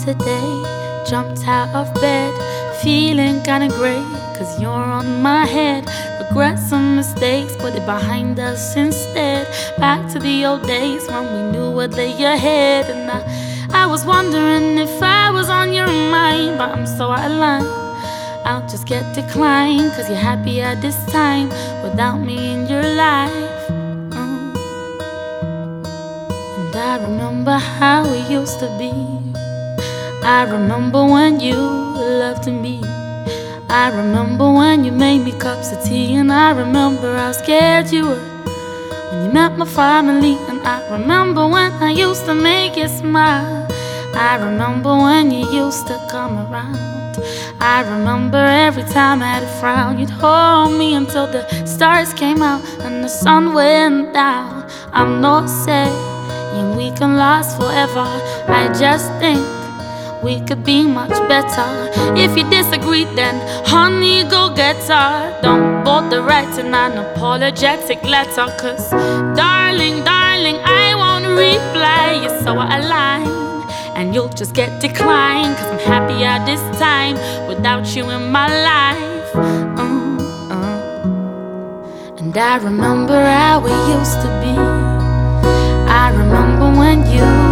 today. Jumped out of bed, feeling kinda great, 'cause you're on my head. Regrets and mistakes, put it behind us instead. Back to the old days when we knew what lay ahead. And I was wondering if I was on your mind, but I'm so out of line. I'll just get declined, 'cause you're happy at this time without me in your life. And I remember how we used to be. I remember when you loved me. I remember when you made me cups of tea. And I remember how scared you were when you met my family. And I remember when I used to make you smile. I remember when you used to come around. I remember every time I had a frown, you'd hold me until the stars came out and the sun went down. I'm not saying we can last forever, I just think we could be much better. If you disagree, then honey, go get her. Don't bother writing an apologetic letter, 'cause darling, darling, I won't reply. You're so out of line, and you'll just get declined, 'cause I'm happy at this time without you in my life. And I remember how we used to be. I remember when you